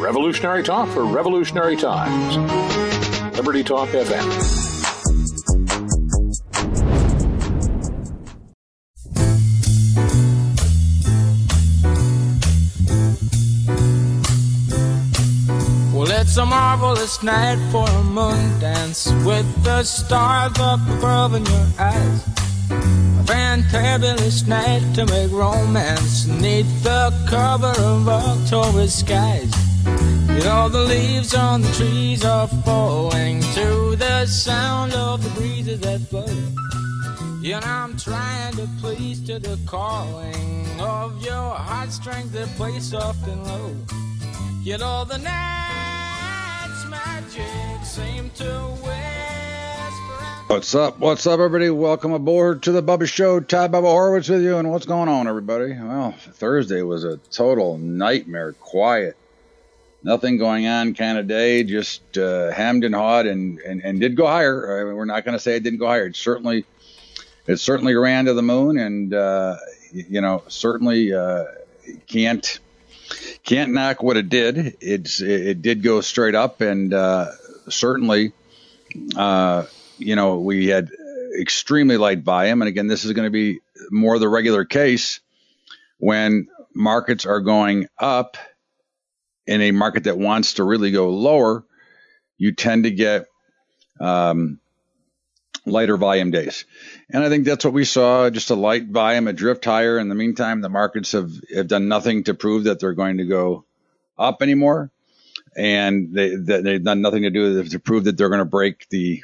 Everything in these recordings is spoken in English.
Revolutionary talk for revolutionary times. Liberty Talk FM. It's a marvelous night for a moon dance with the stars up above in your eyes. A fantabulous night to make romance neath the cover of October skies. You know the leaves on the trees are falling to the sound of the breezes that blow. You know I'm trying to please to the calling of your heartstrings that play soft and low. You know the night's magic seem to whisper. What's up, everybody? Welcome aboard to the Bubba Show. Todd Bubba Horowitz with you. And what's going on, everybody? Well, Thursday was a total nightmare. Quiet. Nothing going on kind of day. Just hemmed and hawed and did go higher. I mean, we're not going to say it didn't go higher. It certainly ran to the moon, and certainly can't knock what it did. It did go straight up, and certainly, we had extremely light volume. And again, this is going to be more the regular case when markets are going up in a market that wants to really go lower. You tend to get lighter volume days. And I think that's what we saw, just a light volume, a drift higher. In the meantime, the markets have done nothing to prove that they're going to go up anymore. And they've done nothing to do to prove that they're going to break the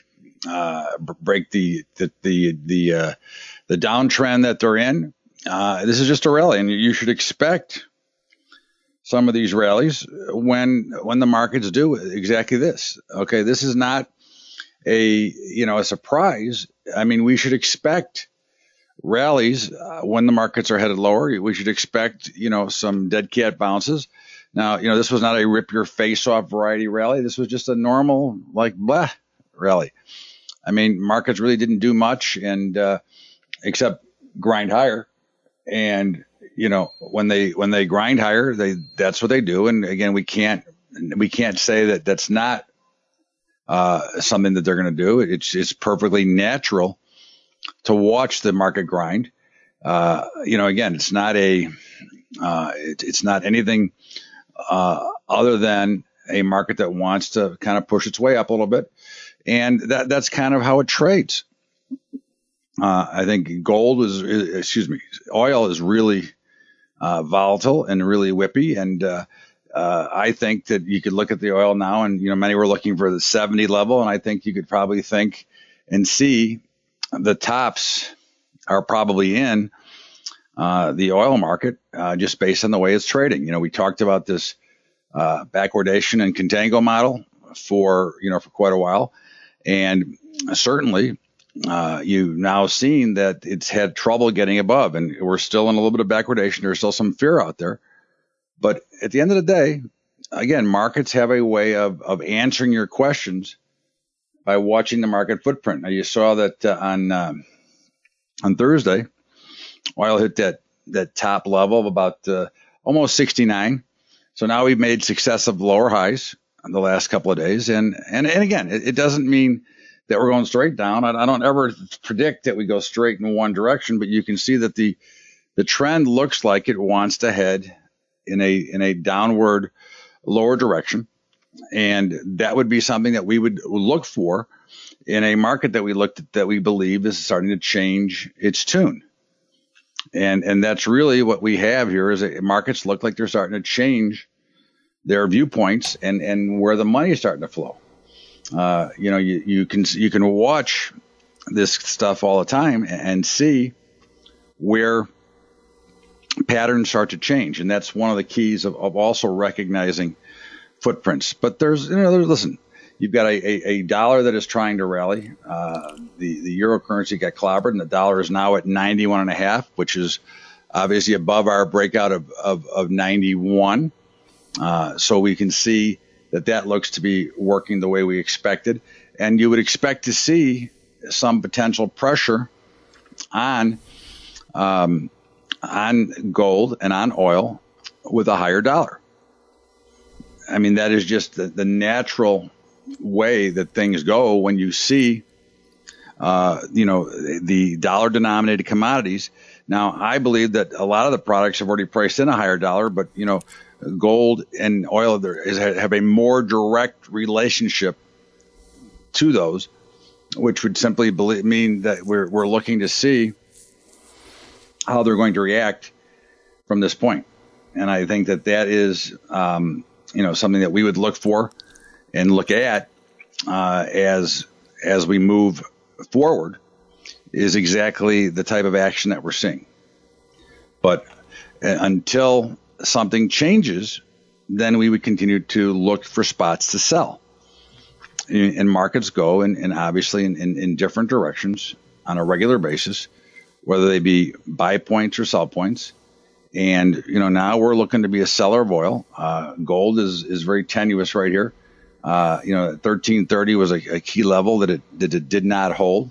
downtrend that they're in. This is just a rally, and you should expect some of these rallies when the markets do exactly this. Okay, this is not a surprise. I mean, we should expect rallies when the markets are headed lower. We should expect, some dead cat bounces. Now, this was not a rip your face off variety rally. This was just a normal, blah rally. I mean, markets really didn't do much and except grind higher. And, when they grind higher, that's what they do. And again, we can't say that that's not something that they're going to do. It's perfectly natural to watch the market grind. Again, it's not anything other than a market that wants to kind of push its way up a little bit, and that's kind of how it trades. I think oil is really volatile and really whippy, and I think that you could look at the oil now, and many were looking for the 70 level, and I think you could probably think and see the tops are probably in the oil market just based on the way it's trading. We talked about this backwardation and contango model for quite a while, and certainly you've now seen that it's had trouble getting above, and we're still in a little bit of backwardation. There's still some fear out there. But at the end of the day, again, markets have a way of answering your questions by watching the market footprint. Now, you saw that on Thursday, oil hit that top level of about almost 69. So now we've made successive lower highs on the last couple of days. And again, it doesn't mean that we're going straight down. I don't ever predict that we go straight in one direction, but you can see that the trend looks like it wants to head in a downward lower direction. And that would be something that we would look for in a market that we believe is starting to change its tune. And that's really what we have here is markets look like they're starting to change their viewpoints and where the money is starting to flow. You can watch this stuff all the time and see where patterns start to change, and that's one of the keys of also recognizing footprints. But listen, you've got a dollar that is trying to rally. The euro currency got clobbered, and the dollar is now at 91.5, which is obviously above our breakout of 91. So we can see that looks to be working the way we expected, and you would expect to see some potential pressure on gold and on oil with a higher dollar. I mean, that is just the natural way that things go when you see, the dollar-denominated commodities. Now, I believe that a lot of the products have already priced in a higher dollar, but, gold and oil have a more direct relationship to those, which would simply mean that we're looking to see how they're going to react from this point. And I think that is, something that we would look for and look at as we move forward, is exactly the type of action that we're seeing. But until something changes, then we would continue to look for spots to sell. And markets go and obviously in different directions on a regular basis, whether they be buy points or sell points. And, now we're looking to be a seller of oil. Gold is very tenuous right here. 1330 was a key level that it did not hold.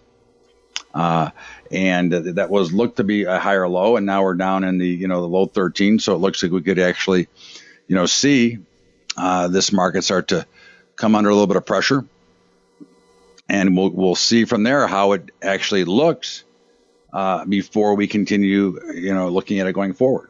And that was looked to be a higher low. And now we're down in the low 13. So it looks like we could actually, see this market start to come under a little bit of pressure. And we'll see from there how it actually looks before we continue, looking at it going forward.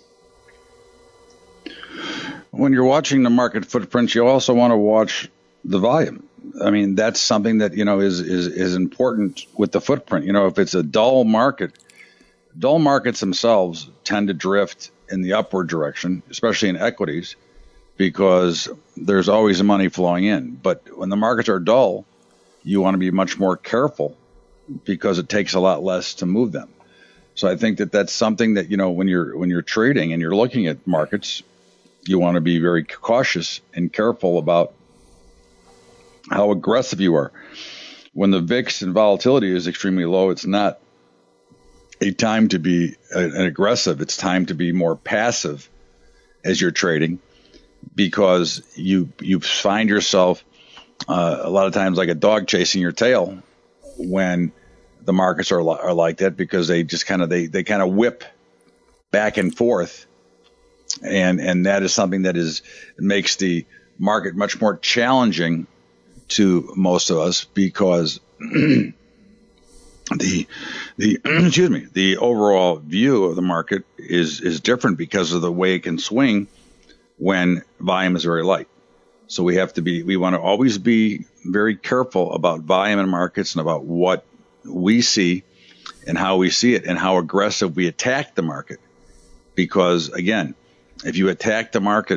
When you're watching the market footprints, you also want to watch the volume. I mean, that's something that, is important with the footprint. If it's a dull markets themselves tend to drift in the upward direction, especially in equities, because there's always money flowing in. But when the markets are dull, you want to be much more careful because it takes a lot less to move them. So I think that that's something that, when you're trading and you're looking at markets, you want to be very cautious and careful about how aggressive you are. When the VIX and volatility is extremely low, it's not a time to be an aggressive. It's time to be more passive as you're trading, because you find yourself a lot of times like a dog chasing your tail when the markets are like that, because they just kind of whip back and forth. And that is something that makes the market much more challenging to most of us, because the overall view of the market is different because of the way it can swing when volume is very light. So we want to always be very careful about volume in markets and about what we see and how we see it and how aggressive we attack the market. Because again, if you attack the market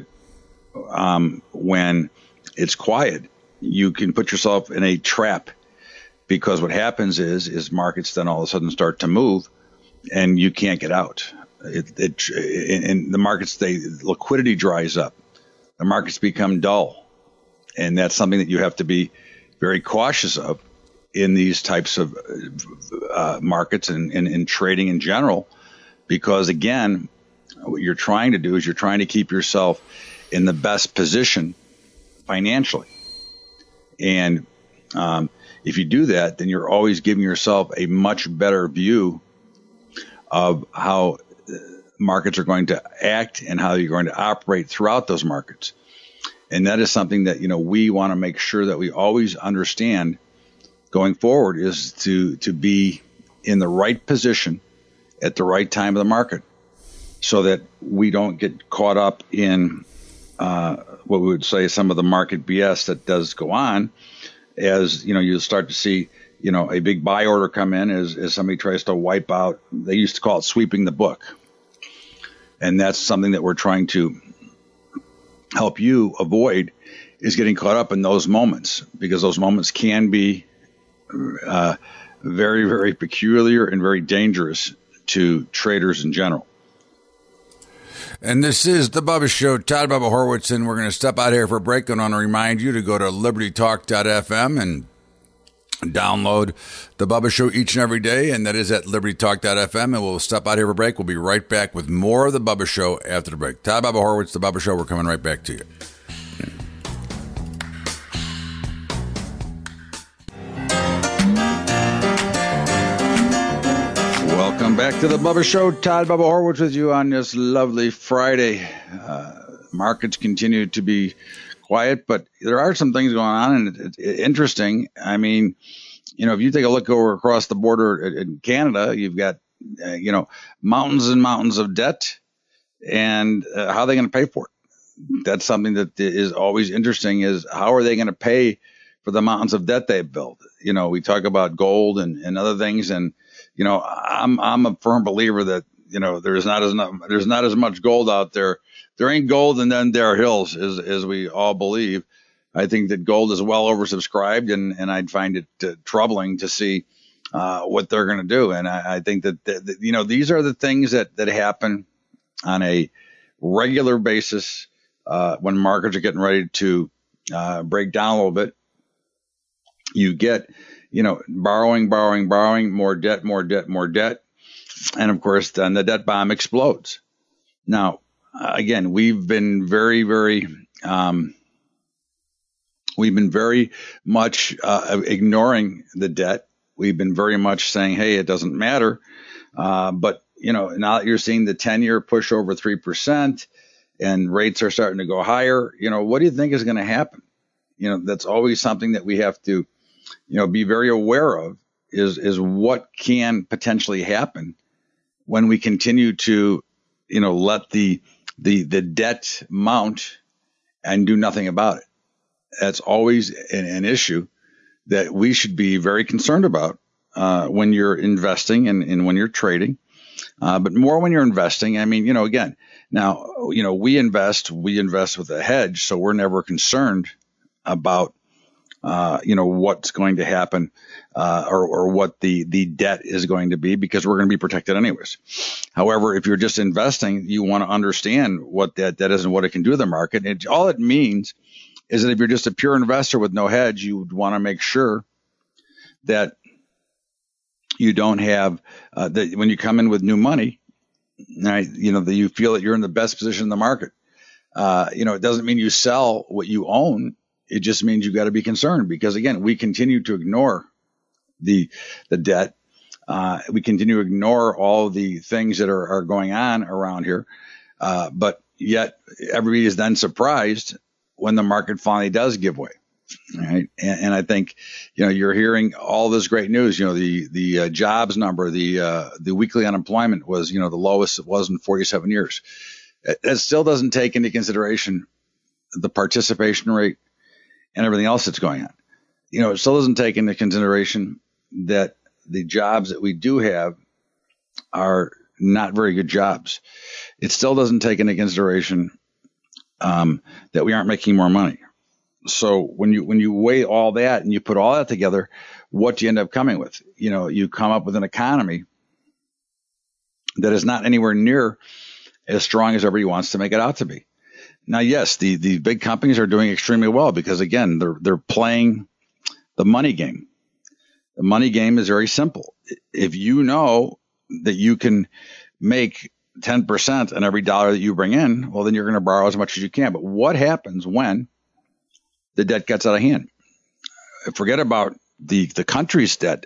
when it's quiet, you can put yourself in a trap, because what happens is markets then all of a sudden start to move and you can't get out. In the markets, liquidity dries up. The markets become dull. And that's something that you have to be very cautious of in these types of markets and in trading in general, because again, what you're trying to do is you're trying to keep yourself in the best position financially. And if you do that, then you're always giving yourself a much better view of how markets are going to act and how you're going to operate throughout those markets. And that is something that, we want to make sure that we always understand going forward, is to be in the right position at the right time of the market, so that we don't get caught up in what we would say some of the market BS that does go on, as you start to see a big buy order come in as somebody tries to wipe out. They used to call it sweeping the book, and that's something that we're trying to help you avoid, is getting caught up in those moments, because those moments can be very, very peculiar and very dangerous to traders in general. And this is the Bubba Show. Todd Bubba Horwitz, and we're going to step out here for a break. And I want to remind you to go to libertytalk.fm and download the Bubba Show each and every day, and that is at libertytalk.fm. And we'll step out here for a break. We'll be right back with more of the Bubba Show after the break. Todd Bubba Horwitz, the Bubba Show. We're coming right back to you. Welcome back to the Bubba Show. Todd Bubba Horwitz with you on this lovely Friday, Markets continue to be quiet, but there are some things going on, and it's interesting. I mean, if you take a look over across the border in Canada, you've got, mountains and mountains of debt, and how are they going to pay for it? That's something that is always interesting, is how are they going to pay for the mountains of debt they've built? We talk about gold and other things, and, I'm a firm believer that, there's not as much gold out there. There ain't gold, and then there are hills, as we all believe. I think that gold is well oversubscribed, and I'd find it troubling to see what they're going to do. And I think that, these are the things that happen on a regular basis when markets are getting ready to break down a little bit. You get, borrowing, more debt. And of course, then the debt bomb explodes. Now, again, we've been very, very much ignoring the debt. We've been very much saying, hey, it doesn't matter. But, now that you're seeing the 10-year push over 3% and rates are starting to go higher, what do you think is going to happen? That's always something that we have to, be very aware of, is what can potentially happen when we continue to, let the debt mount and do nothing about it. That's always an issue that we should be very concerned about when you're investing and when you're trading, but more when you're investing. I mean, again, now, we invest with a hedge, so we're never concerned about, what's going to happen or what the debt is going to be, because we're going to be protected anyways. However, if you're just investing, you want to understand what that debt is and what it can do to the market. All it means is that if you're just a pure investor with no hedge, you would want to make sure that you don't have that when you come in with new money, right, that you feel that you're in the best position in the market. It doesn't mean you sell what you own. It just means you got to be concerned, because again, we continue to ignore the debt. We continue to ignore all the things that are going on around here. But yet everybody is then surprised when the market finally does give way. Right. And I think, you're hearing all this great news. The jobs number, the weekly unemployment was, the lowest it was in 47 years. It still doesn't take into consideration the participation rate and everything else that's going on. It still doesn't take into consideration that the jobs that we do have are not very good jobs. It still doesn't take into consideration that we aren't making more money. So when you weigh all that and you put all that together, what do you end up coming with? You come up with an economy that is not anywhere near as strong as everybody wants to make it out to be. Now, yes, the big companies are doing extremely well because, again, they're playing the money game. The money game is very simple. If you know that you can make 10% on every dollar that you bring in, well, then you're going to borrow as much as you can. But what happens when the debt gets out of hand? Forget about the country's debt.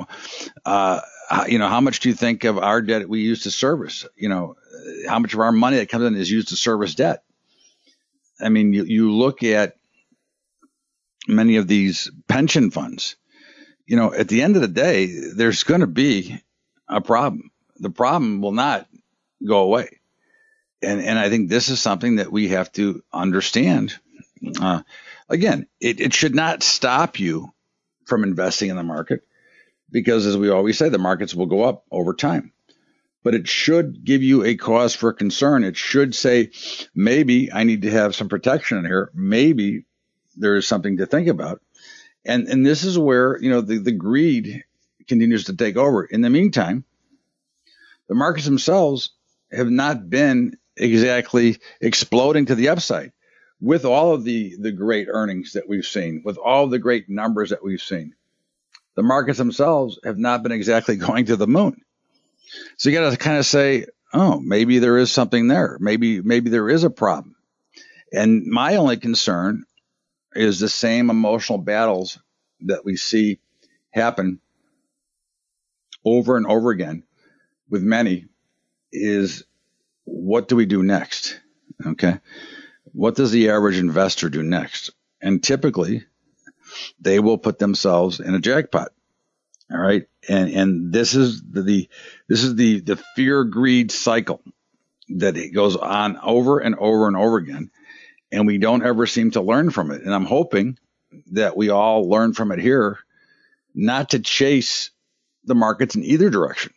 How much do you think of our debt we use to service? How much of our money that comes in is used to service debt? I mean, you look at many of these pension funds, at the end of the day, there's going to be a problem. The problem will not go away. And I think this is something that we have to understand. Again, it should not stop you from investing in the market because, as we always say, the markets will go up over time. But it should give you a cause for concern. It should say, maybe I need to have some protection in here. Maybe there is something to think about. And this is where, the greed continues to take over. In the meantime, the markets themselves have not been exactly exploding to the upside. With all of the great earnings that we've seen, with all the great numbers that we've seen, the markets themselves have not been exactly going to the moon. So you got to kind of say, oh, maybe there is something there. Maybe there is a problem. And my only concern is the same emotional battles that we see happen over and over again with many is, what do we do next? Okay. what does the average investor do next? And typically, they will put themselves in a jackpot. All right, and this is the fear greed cycle that it goes on over and over and over again, and we don't ever seem to learn from it. And I'm hoping that we all learn from it here, not to chase the markets in either direction,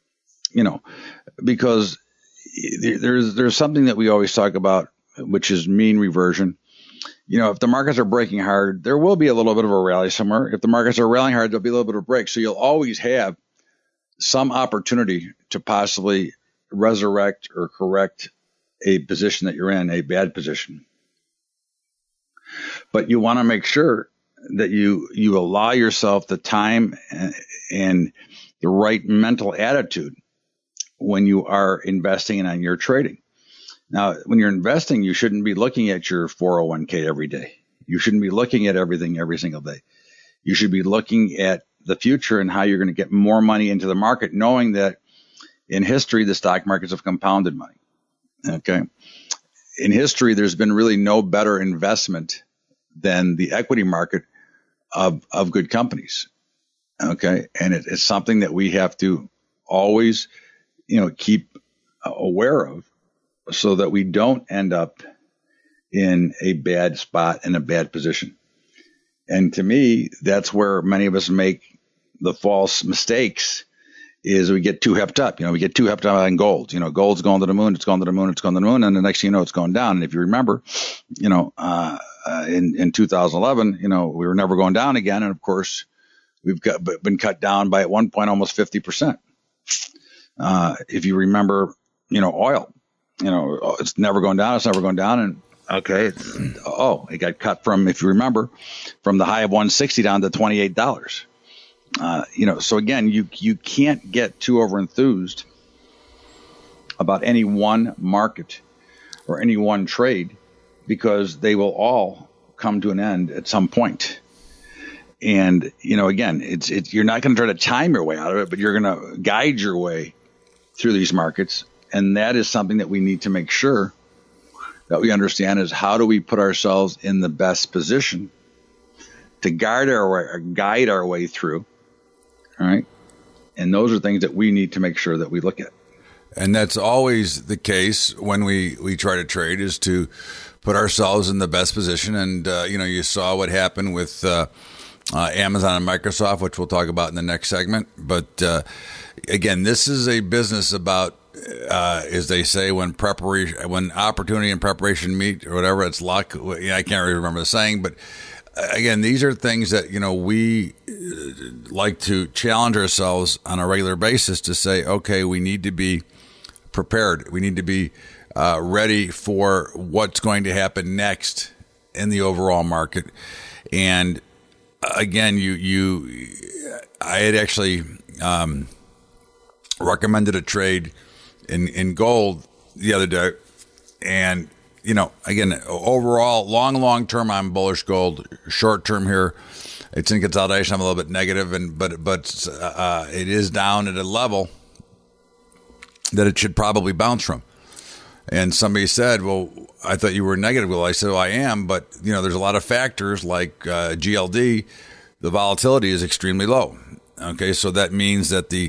because there's something that we always talk about, which is mean reversion. If the markets are breaking hard, there will be a little bit of a rally somewhere. If the markets are rallying hard, there'll be a little bit of a break. So you'll always have some opportunity to possibly resurrect or correct a position that you're in, a bad position. But you want to make sure that you allow yourself the time and the right mental attitude when you are investing and on your trading. Now, when you're investing, you shouldn't be looking at your 401k every day. You shouldn't be looking at everything every single day. You should be looking at the future and how you're going to get more money into the market, knowing that in history, the stock markets have compounded money. Okay. In history, there's been really no better investment than the equity market of good companies. Okay. And it's something that we have to always, keep aware of, so that we don't end up in a bad spot, in a bad position. And to me, that's where many of us make the false mistakes, is we get too hepped up. We get too hepped up on gold. Gold's going to the moon, it's going to the moon, it's going to the moon, and the next thing you know, it's going down. And if you remember, in 2011, we were never going down again. And of course, we've been cut down by at one point almost 50%. If you remember, oil. It's never going down. It's never going down. And okay, it got cut from, if you remember, from the high of 160 down to $28. So again, you can't get too overenthused about any one market or any one trade, because they will all come to an end at some point. And again, it's you're not going to try to time your way out of it, but you're going to guide your way through these markets. And that is something that we need to make sure that we understand, is how do we put ourselves in the best position to guide our way through. All right. And those are things that we need to make sure that we look at. And that's always the case when we try to trade, is to put ourselves in the best position. And, you saw what happened with Amazon and Microsoft, which we'll talk about in the next segment. But again, this is a business about, as they say, when opportunity and preparation meet, or whatever, it's luck. I can't really remember the saying, but again, these are things that, we like to challenge ourselves on a regular basis to say, okay, we need to be prepared. We need to be ready for what's going to happen next in the overall market. And again, I had actually recommended a trade in gold the other day, and again, overall, long term, I'm bullish gold. Short term here, it's in consolidation. I'm a little bit negative, but it is down at a level that it should probably bounce from. And somebody said, "Well, I thought you were negative." Well, I said, "Well, I am, but there's a lot of factors like GLD. The volatility is extremely low." Okay, so that means that the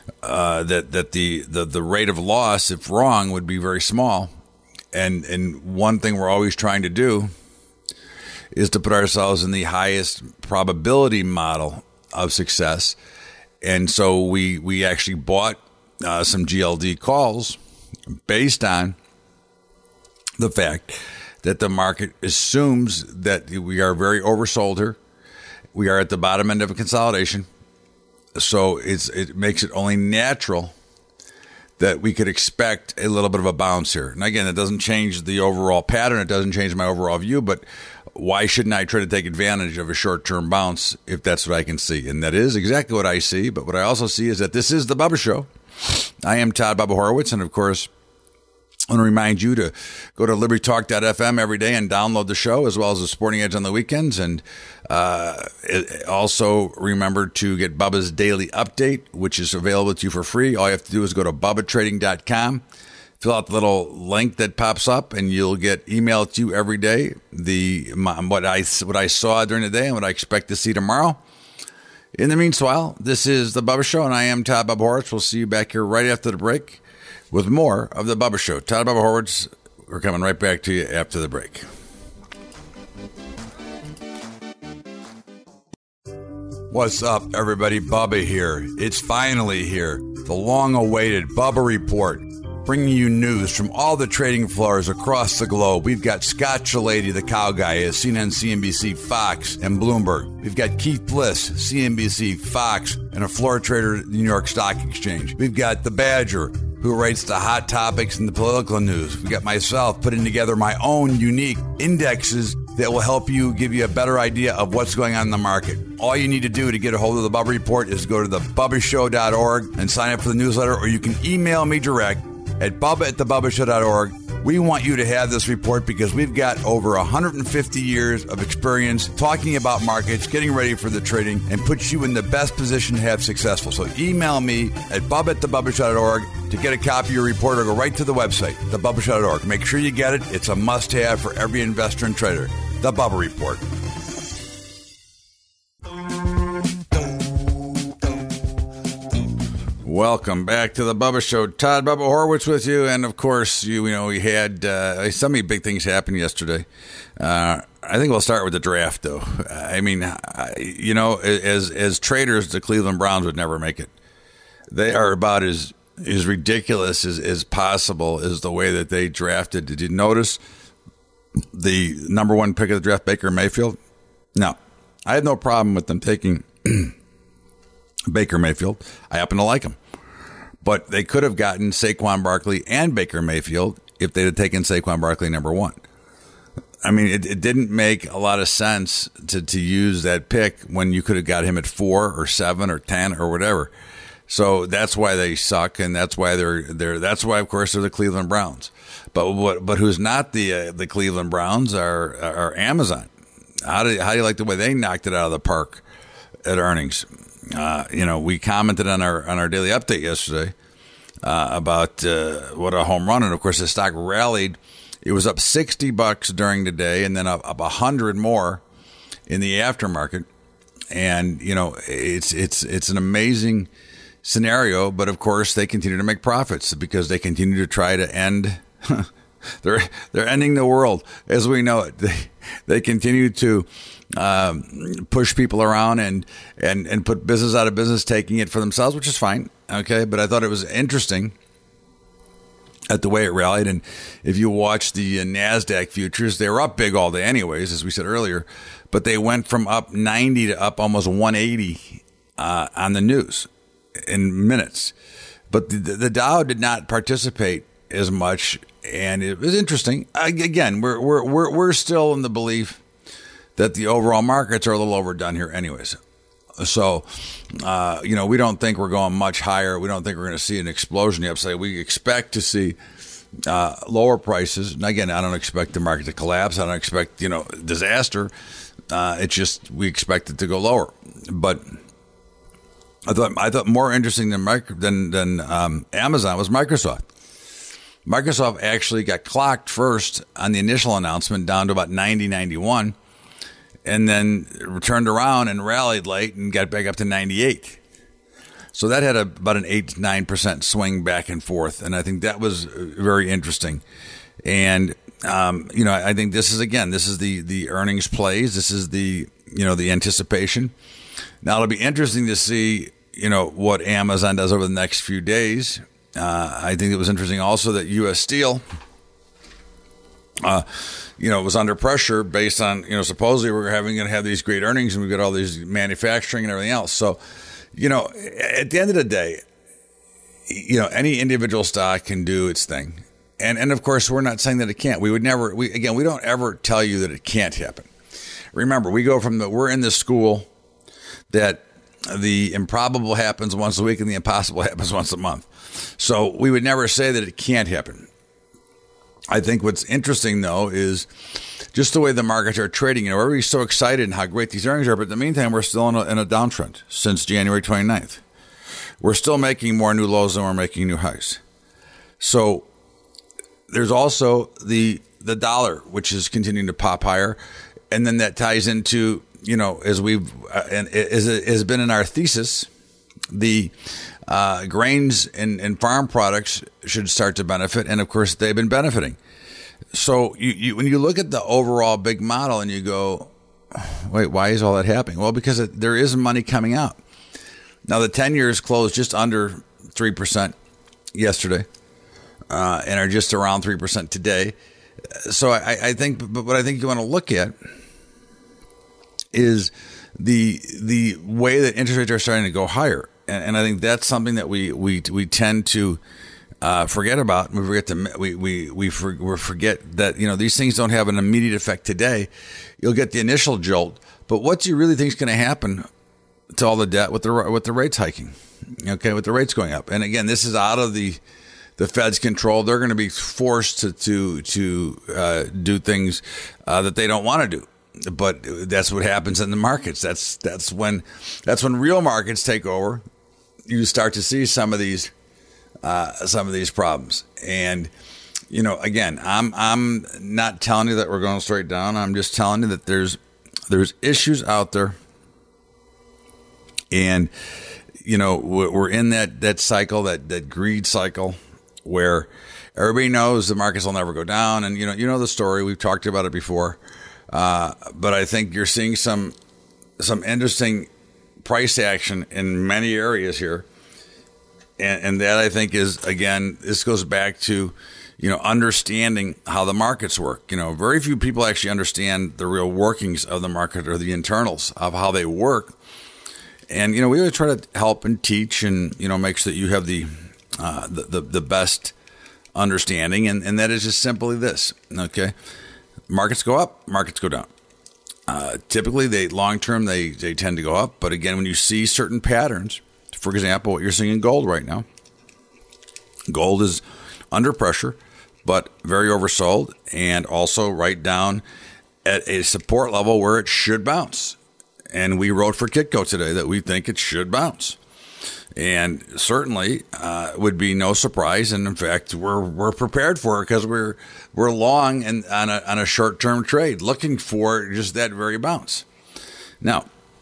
rate of loss, if wrong, would be very small. And one thing we're always trying to do is to put ourselves in the highest probability model of success. And so we actually bought some GLD calls based on the fact that the market assumes that we are very oversold here. We are at the bottom end of a consolidation. So it makes it only natural that we could expect a little bit of a bounce here. And again, it doesn't change the overall pattern. It doesn't change my overall view. But why shouldn't I try to take advantage of a short-term bounce if that's what I can see? And that is exactly what I see. But what I also see is that this is the Bubba Show. I am Todd Bubba Horowitz. And, of course, I want to remind you to go to LibertyTalk.fm every day and download the show, as well as the Sporting Edge on the weekends. And also remember to get Bubba's Daily Update, which is available to you for free. All you have to do is go to BubbaTrading.com, Fill out the little link that pops up, and you'll get emailed to you every day what I saw during the day and what I expect to see tomorrow. In the meanwhile, this is The Bubba Show, and I am Todd Bubba Horwitz. We'll see you back here right after the break with more of The Bubba Show. Todd Bubba Horwitz, we're coming right back to you after the break. What's up, everybody? Bubba here. It's finally here. The long-awaited Bubba Report, bringing you news from all the trading floors across the globe. We've got Scott Shellady, the cow guy, at CNN, CNBC, Fox, and Bloomberg. We've got Keith Bliss, CNBC, Fox, and a floor trader at the New York Stock Exchange. We've got the Badger, who writes the hot topics and the political news. We've got myself putting together my own unique indexes that will help you, give you a better idea of what's going on in the market. All you need to do to get a hold of the Bubba Report is go to thebubbashow.org and sign up for the newsletter, or you can email me direct at bubba@thebubbashow.org. We want you to have this report because we've got over 150 years of experience talking about markets, getting ready for the trading, and puts you in the best position to have successful. So email me at bubba@thebubbashow.org to get a copy of your report, or go right to the website, thebubbashow.org. Make sure you get it. It's a must-have for every investor and trader. The Bubba Report. Welcome back to the Bubba Show. Todd Bubba Horwitz with you, and of course, we had so many big things happen yesterday. I think we'll start with the draft, though. I mean, as traders, the Cleveland Browns would never make it. They are about as ridiculous as possible as the way that they drafted. Did you notice the number one pick of the draft, Baker Mayfield? No, I had no problem with them taking Baker Mayfield. I happen to like him. But they could have gotten Saquon Barkley and Baker Mayfield if they'd have taken Saquon Barkley number one. I mean, it didn't make a lot of sense to use that pick when you could have got him at 4 or 7 or 10 or whatever. So that's why they suck, and that's why that's why, of course, they're the Cleveland Browns. But who's not the Cleveland Browns are Amazon. How do you like the way they knocked it out of the park at earnings? We commented on our daily update yesterday about what a home run, and of course the stock rallied. It was up $60 during the day, and then up $100 more in the aftermarket. And it's an amazing scenario. But of course they continue to make profits because they continue to try to end. They're ending the world as we know it. They continue to push people around and put business out of business, taking it for themselves, which is fine. Okay. But I thought it was interesting at the way it rallied. And if you watch the NASDAQ futures, they were up big all day anyways, as we said earlier, but they went from up 90 to up almost 180 on the news in minutes. But the Dow did not participate as much. And it was interesting. Again, we're still in the belief that the overall markets are a little overdone here anyways. So, we don't think we're going much higher. We don't think we're going to see an explosion in the upside. We expect to see lower prices. And again, I don't expect the market to collapse. I don't expect, disaster. It's just we expect it to go lower. But I thought more interesting than Amazon was Microsoft. Microsoft actually got clocked first on the initial announcement down to about 90.91, and then turned around and rallied late and got back up to 98. So that had about an 8-9% swing back and forth, and I think that was very interesting. And I think this is the earnings plays. This is the anticipation. Now it'll be interesting to see what Amazon does over the next few days. I think it was interesting also that U.S. Steel, was under pressure based on, supposedly we're going to have these great earnings and we've got all these manufacturing and everything else. So, at the end of the day, any individual stock can do its thing. And of course, we're not saying that it can't. We don't ever tell you that it can't happen. Remember, we're in this school that the improbable happens once a week and the impossible happens once a month. So we would never say that it can't happen. I think what's interesting, though, is just the way the markets are trading. Everybody's so excited and how great these earnings are, but in the meantime, we're still in a downtrend since January 29th. We're still making more new lows than we're making new highs. So there's also the dollar, which is continuing to pop higher. And then that ties into, as we've, and as it has been in our thesis, the grains and farm products should start to benefit. And of course, they've been benefiting. So when you look at the overall big model and you go, wait, why is all that happening? Well, because there is money coming out. Now, the 10 years closed just under 3% yesterday and are just around 3% today. So I think, but what I think you want to look at is the way that interest rates are starting to go higher. And I think that's something that we tend to forget about. We forget that these things don't have an immediate effect today. You'll get the initial jolt, but what do you really think is going to happen to all the debt with the rates hiking? Okay, with the rates going up, and again, this is out of the Fed's control. They're going to be forced to do things that they don't want to do. But that's what happens in the markets. That's when real markets take over. You start to see some of these problems. And again, I'm not telling you that we're going straight down. I'm just telling you that there's issues out there, and we're in that cycle, that greed cycle, where everybody knows the markets will never go down, and the story. We've talked about it before. But I think you're seeing some interesting price action in many areas here. And that I think is, again, this goes back to, understanding how the markets work. Very few people actually understand the real workings of the market or the internals of how they work. And, we always try to help and teach and, make sure that you have the best understanding. And that is just simply this. Okay. Markets go up, markets go down. Typically, long term, they tend to go up. But again, when you see certain patterns, for example, what you're seeing in gold right now, gold is under pressure, but very oversold, and also right down at a support level where it should bounce. And we wrote for Kitco today that we think it should bounce. And certainly would be no surprise, and in fact, we're prepared for it because we're long and on a short-term trade, looking for just that very bounce. Now,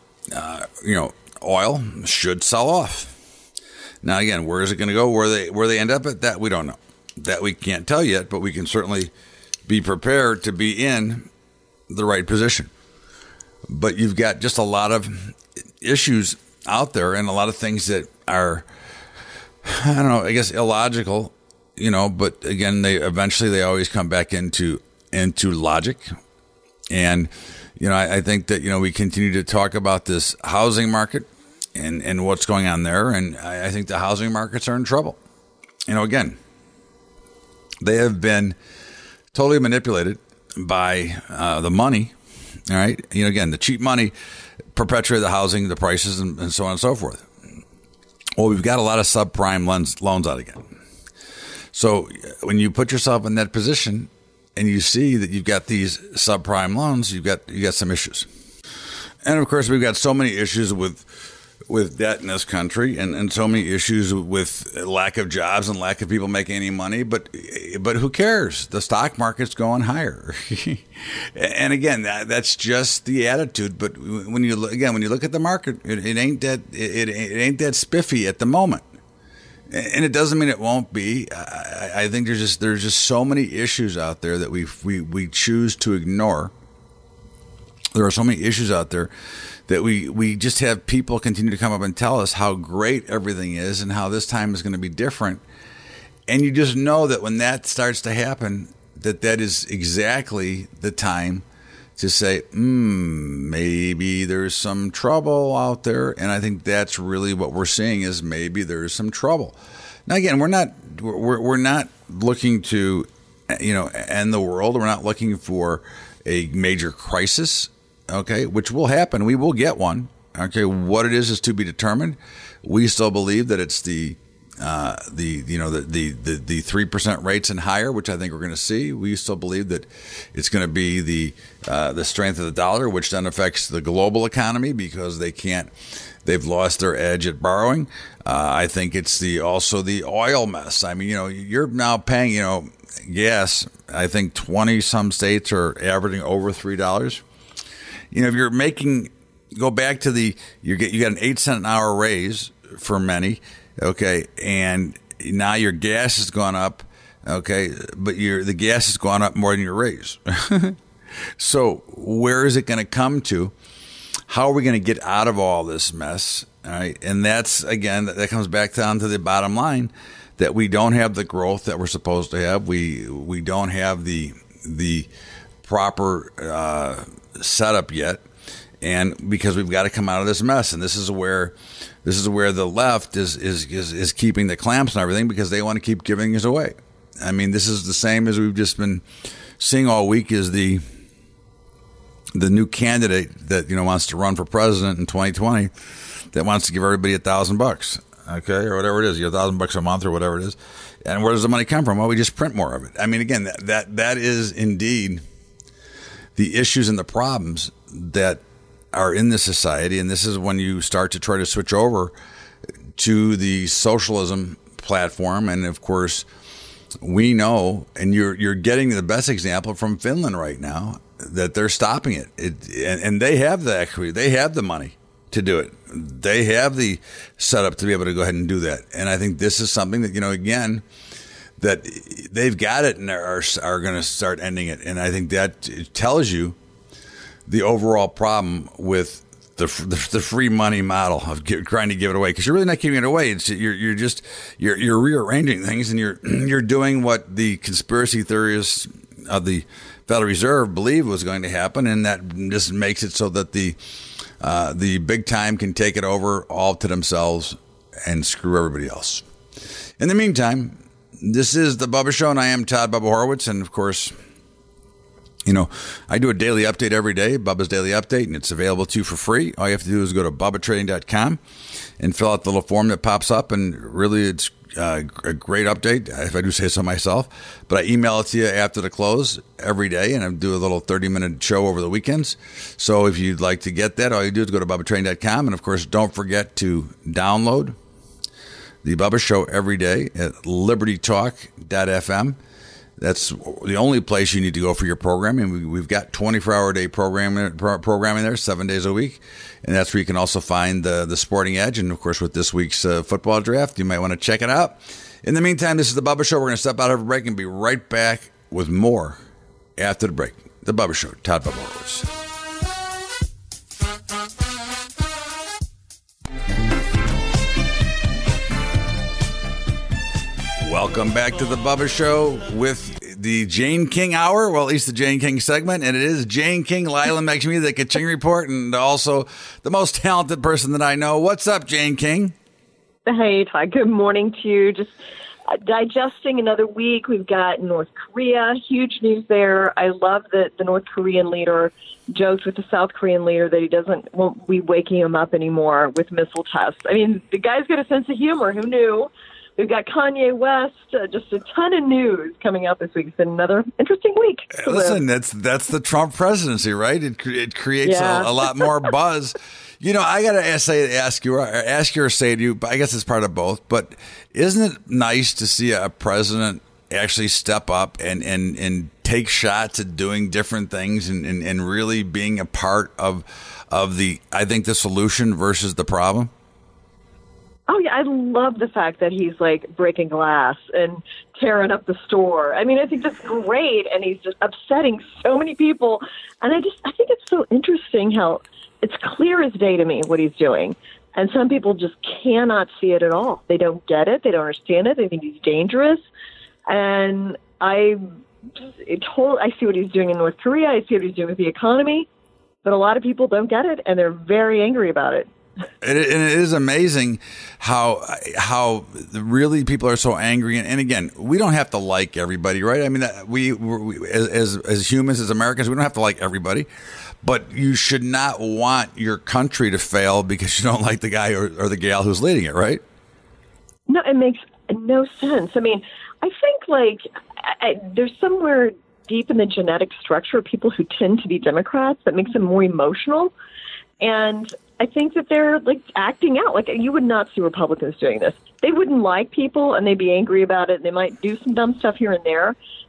oil should sell off. Now, again, where is it going to go? Where they end up at, that we don't know. That we can't tell yet, but we can certainly be prepared to be in the right position. But you've got just a lot of issues out there and a lot of things that are, I don't know, I guess illogical, but again, they always come back into logic. And, I think that, we continue to talk about this housing market and what's going on there. And I think the housing markets are in trouble. Again, they have been totally manipulated by the money. All right. Again, the cheap money perpetuated the housing, the prices, and so on and so forth. Well, we've got a lot of subprime loans out again. So when you put yourself in that position and you see that you've got these subprime loans, you got some issues. And of course, we've got so many issues with debt in this country, and so many issues with lack of jobs and lack of people making any money. But who cares? The stock market's going higher. And again, that's just the attitude. But when you look at the market, it ain't that spiffy at the moment. And it doesn't mean it won't be. I think there's just so many issues out there that we choose to ignore. There are so many issues out there that we just have people continue to come up and tell us how great everything is and how this time is going to be different. And you just know that when that starts to happen, that is exactly the time to say, maybe there's some trouble out there. And I think that's really what we're seeing is maybe there's some trouble. Now, again, we're not looking to, end the world. We're not looking for a major crisis. Okay, which will happen. We will get one. Okay, what it is to be determined. We still believe that it's the 3% rates and higher, which I think we're going to see. We still believe that it's going to be the strength of the dollar, which then affects the global economy because they've lost their edge at borrowing. I think it's also the oil mess. I mean, you're now paying, gas, I think 20 some states are averaging over $3. If you're making, go back to you got an 8 cent an hour raise for many, okay, and now your gas has gone up, okay, but the gas has gone up more than your raise. So where is it going to come to? How are we going to get out of all this mess? All right, and that's, again, that comes back down to the bottom line, that we don't have the growth that we're supposed to have. We don't have the proper setup yet, and because we've got to come out of this mess, and this is where the left is keeping the clamps on everything, because they want to keep giving us away. I mean, this is the same as we've just been seeing all week, is the new candidate that wants to run for president in 2020, that wants to give everybody $1,000, okay, or whatever it is, $1,000 a month or whatever it is. And where does the money come from? Well, we just print more of it. I mean, again, that is indeed the issues and the problems that are in this society. And this is when you start to try to switch over to the socialism platform. And of course, we know, and you're getting the best example from Finland right now, that they're stopping it. And they have the equity, they have the money to do it. They have the setup to be able to go ahead and do that. And I think this is something that, again, that they've got it and are going to start ending it. And I think that tells you the overall problem with the free money model of trying to give it away, because you're really not giving it away. It's you're rearranging things, and you're doing what the conspiracy theorists of the Federal Reserve believed was going to happen, and that just makes it so that the big time can take it over all to themselves and screw everybody else. In the meantime, this is the Bubba Show, and I am Todd Bubba Horowitz, and of course, I do a daily update every day, Bubba's Daily Update, and it's available to you for free. All you have to do is go to BubbaTrading.com and fill out the little form that pops up, and really it's a great update, if I do say so myself. But I email it to you after the close every day, and I do a little 30-minute show over the weekends. So if you'd like to get that, all you do is go to BubbaTrading.com, and of course, don't forget to download the Bubba Show every day at LibertyTalk.fm. That's the only place you need to go for your programming. We've got 24-hour-a-day programming there, 7 days a week. And that's where you can also find the Sporting Edge. And, of course, with this week's football draft, you might want to check it out. In the meantime, this is the Bubba Show. We're going to step out of a break and be right back with more after the break. The Bubba Show, Todd Bubba Horowitz. Welcome back to the Bubba Show with the Jane King Hour, well, at least the Jane King segment, and it is Jane King, Lila makes me the Ka-Ching Report, and also the most talented person that I know. What's up, Jane King? Hey, Todd. Good morning to you. Just digesting another week. We've got North Korea, huge news there. I love that the North Korean leader joked with the South Korean leader that he won't be waking him up anymore with missile tests. I mean, the guy's got a sense of humor. Who knew? We've got Kanye West, just a ton of news coming up this week. It's been another interesting week. Listen, that's the Trump presidency, right? It creates a lot more buzz. I got to ask you or say to you, but I guess it's part of both. But isn't it nice to see a president actually step up and take shots at doing different things and really being a part of the solution versus the problem? Oh, yeah, I love the fact that he's, breaking glass and tearing up the store. I mean, I think that's great, and he's just upsetting so many people. And I think it's so interesting how it's clear as day to me what he's doing. And some people just cannot see it at all. They don't get it. They don't understand it. They think he's dangerous. And I see what he's doing in North Korea. I see what he's doing with the economy. But a lot of people don't get it, and they're very angry about it. And it is amazing how really people are so angry. And again, we don't have to like everybody, right? I mean, we as humans, as Americans, we don't have to like everybody. But you should not want your country to fail because you don't like the guy or the gal who's leading it, right? No, it makes no sense. I mean, I think there's somewhere deep in the genetic structure of people who tend to be Democrats that makes them more emotional. And I think that they're acting out. You would not see Republicans doing this. They wouldn't like people and they'd be angry about it. And they might do some dumb stuff here and there,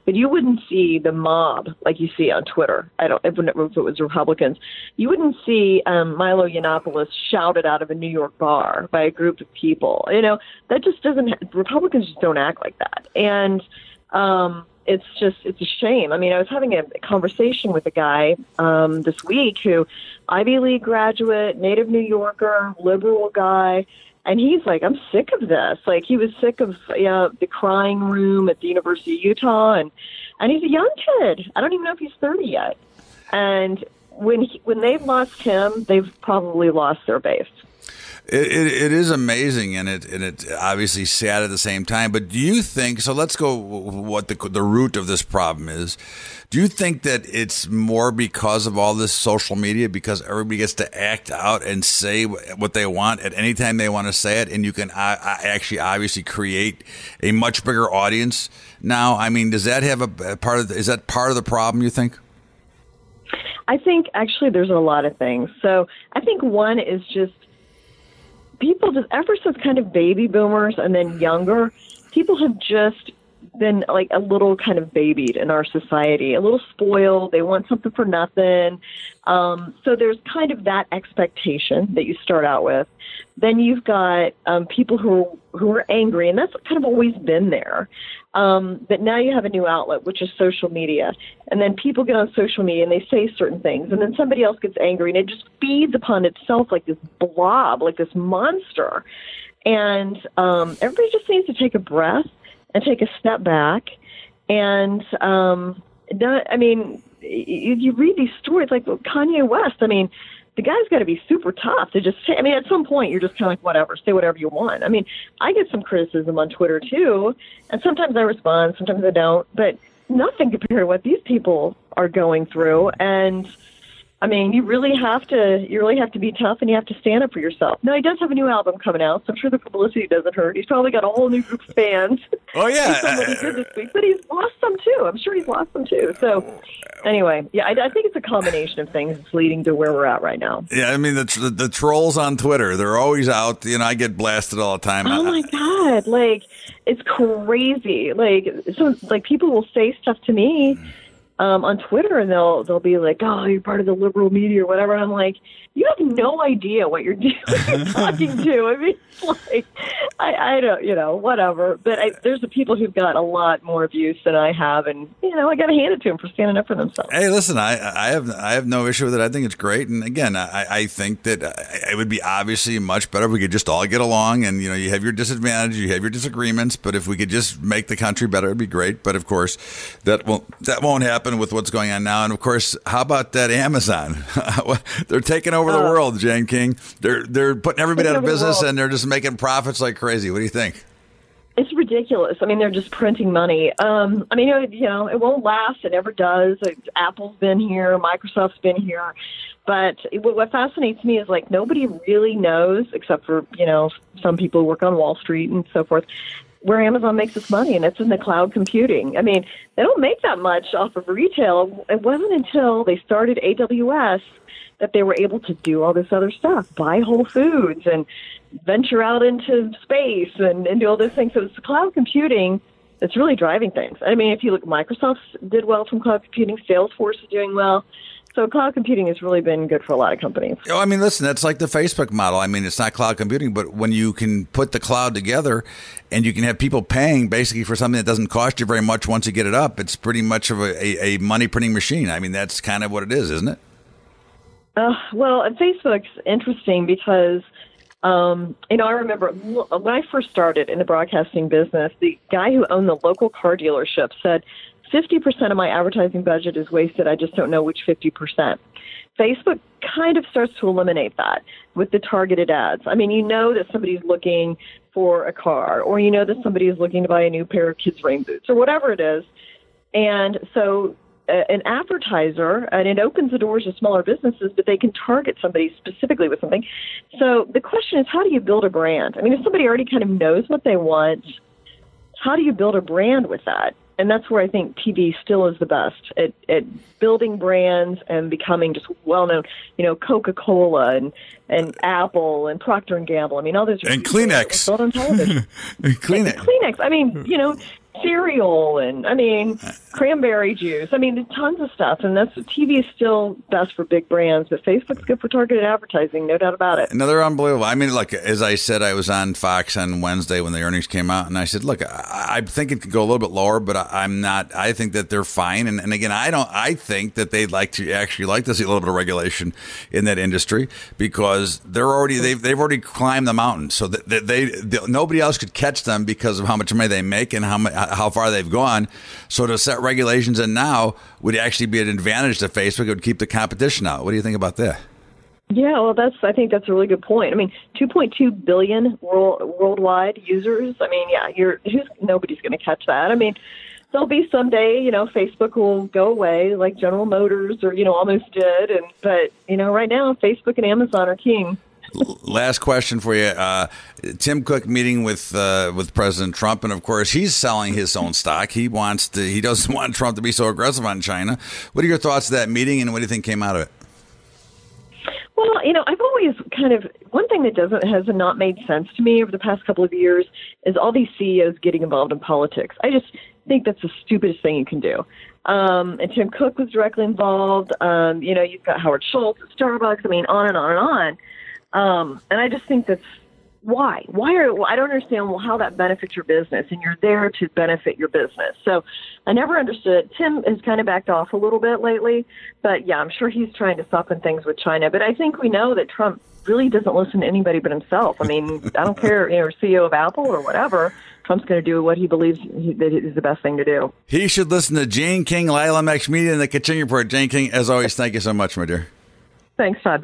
but you wouldn't see the mob like you see on Twitter. I don't know if it was Republicans. You wouldn't see Milo Yiannopoulos shouted out of a New York bar by a group of people. That just doesn't. Republicans just don't act like that, and it's a shame. I mean, I was having a conversation with a guy this week who Ivy League graduate, native New Yorker, liberal guy. And he's like, I'm sick of this. Like, he was sick of the crying room at the University of Utah. And he's a young kid. I don't even know if he's 30 yet. And when they've lost him, they've probably lost their base. It is amazing, and it's obviously sad at the same time. But do you think, so let's go what the root of this problem is. Do you think that it's more because of all this social media, because everybody gets to act out and say what they want at any time they want to say it, and you can actually obviously create a much bigger audience now? I mean, does that have is that part of the problem, you think? I think actually there's a lot of things. So I think one is just people just ever since kind of baby boomers and then younger, people have just been like a little kind of babied in our society, a little spoiled. They want something for nothing. So there's kind of that expectation that you start out with. Then you've got people who are angry, and that's kind of always been there. But now you have a new outlet, which is social media. And then people get on social media and they say certain things, and then somebody else gets angry, and it just feeds upon itself like this blob, like this monster. And everybody just needs to take a breath and take a step back. And you read these stories like Kanye West. I mean, the guy's got to be super tough to just say. I mean, at some point, you're just kind of like, whatever, say whatever you want. I mean, I get some criticism on Twitter, too, and sometimes I respond, sometimes I don't, but nothing compared to what these people are going through. And I mean, you really have to be tough, and you have to stand up for yourself. Now, he does have a new album coming out, so I'm sure the publicity doesn't hurt. He's probably got a whole new group of fans. Oh, yeah. What he did this week, but he's lost some, too. I'm sure he's lost some, too. So, anyway, yeah, I think it's a combination of things that's leading to where we're at right now. Yeah, I mean, the trolls on Twitter, they're always out. I get blasted all the time. Oh, my God. Like, it's crazy. Like people will say stuff to me on Twitter, and they'll be like, "Oh, you're part of the liberal media or whatever." And I'm like, you have no idea what you're doing, talking to. I mean, like, I don't, whatever. But there's the people who've got a lot more abuse than I have, and I got to hand it to them for standing up for themselves. Hey, listen, I have no issue with it. I think it's great, and again, I think that it would be obviously much better if we could just all get along, and you have your disadvantages, you have your disagreements, but if we could just make the country better, it'd be great. But of course, that won't happen with what's going on now. And of course, how about that Amazon? They're taking over the world, Jane King. They're putting everybody out of business, and they're just making profits like crazy. What do you think? It's ridiculous. I mean, they're just printing money. It won't last. It never does. Apple's been here. Microsoft's been here. But what fascinates me is, like, nobody really knows, except for, some people who work on Wall Street and so forth, where Amazon makes its money, and it's in the cloud computing. I mean, they don't make that much off of retail. It wasn't until they started AWS that they were able to do all this other stuff, buy Whole Foods and venture out into space and do all those things. So it's the cloud computing that's really driving things. I mean, if you look, Microsoft did well from cloud computing. Salesforce is doing well. So cloud computing has really been good for a lot of companies. Oh, I mean, listen, that's like the Facebook model. I mean, it's not cloud computing, but when you can put the cloud together and you can have people paying basically for something that doesn't cost you very much once you get it up, it's pretty much of a money printing machine. I mean, that's kind of what it is, isn't it? Well, Facebook's interesting because, I remember when I first started in the broadcasting business, the guy who owned the local car dealership said, 50% of my advertising budget is wasted. I just don't know which 50%. Facebook kind of starts to eliminate that with the targeted ads. I mean, that somebody's looking for a car, or that somebody is looking to buy a new pair of kids' rain boots, or whatever it is. And so an advertiser, and it opens the doors to smaller businesses, but they can target somebody specifically with something. So the question is, how do you build a brand? I mean, if somebody already kind of knows what they want, how do you build a brand with that? And that's where I think TV still is the best at building brands and becoming just well-known. Coca-Cola and Apple and Procter & Gamble. I mean, all those. And Kleenex. Sold on television. Kleenex. Kleenex. I mean, cereal and, I mean, cranberry juice. I mean, tons of stuff. And TV is still best for big brands, but Facebook's good for targeted advertising, no doubt about it. Another unbelievable. I mean, like, as I said, I was on Fox on Wednesday when the earnings came out, and I said, look, I think it could go a little bit lower, but I'm not. I think that they're fine. And again, I think that they'd like to see a little bit of regulation in that industry, because they've already climbed the mountain. So that nobody else could catch them because of how much money they make and how far they've gone. So to set regulations in now would actually be an advantage to Facebook. It would keep the competition out. What do you think about that? Yeah, well, I think that's a really good point. I mean, 2.2 billion worldwide users. I mean, yeah, nobody's going to catch that. I mean, there'll be someday, Facebook will go away like General Motors or, almost did. But right now, Facebook and Amazon are king. Last question for you. Tim Cook meeting with President Trump, and of course he's selling his own stock. He doesn't want Trump to be so aggressive on China. What are your thoughts of that meeting, and what do you think came out of it? Well, I've always one thing that has not made sense to me over the past couple of years is all these CEOs getting involved in politics. I just think that's the stupidest thing you can do. And Tim Cook was directly involved. You've got Howard Schultz at Starbucks. I mean, on and on and on. And I just think that's why. I don't understand how that benefits your business, and you're there to benefit your business. So I never understood. Tim has kind of backed off a little bit lately, but yeah, I'm sure he's trying to soften things with China. But I think we know that Trump really doesn't listen to anybody but himself. I mean, I don't care, CEO of Apple or whatever. Trump's going to do what he believes that is the best thing to do. He should listen to Jane King, Lila Max Media, and the Kitchen Report. Jane King, as always, thank you so much, my dear. Thanks, Todd.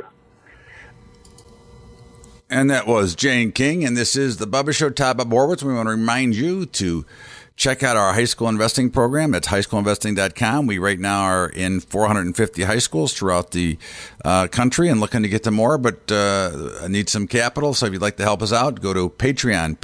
And that was Jane King, and this is the Bubba Show. Todd Bob Horwitz. We want to remind you to check out our high school investing program at highschoolinvesting.com. We right now are in 450 high schools throughout the country and looking to get to more, but need some capital. So if you'd like to help us out, go to Patreon,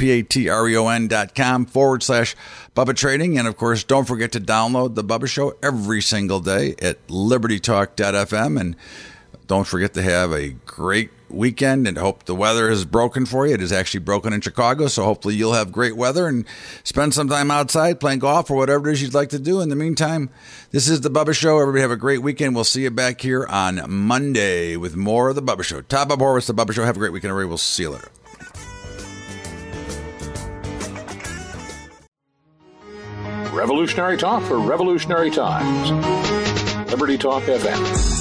patreon.com/Bubba Trading. And of course, don't forget to download the Bubba Show every single day at libertytalk.fm. And don't forget to have a great weekend, and hope the weather is broken for you. It is actually broken in Chicago, so hopefully you'll have great weather and spend some time outside playing golf or whatever it is you'd like to do. In the meantime, this is the Bubba Show. Everybody have a great weekend. We'll see you back here on Monday with more of the Bubba Show. Todd Bob Horwitz, the Bubba Show. Have a great weekend, everybody. We'll see you later. Revolutionary talk for revolutionary times. Liberty Talk FM.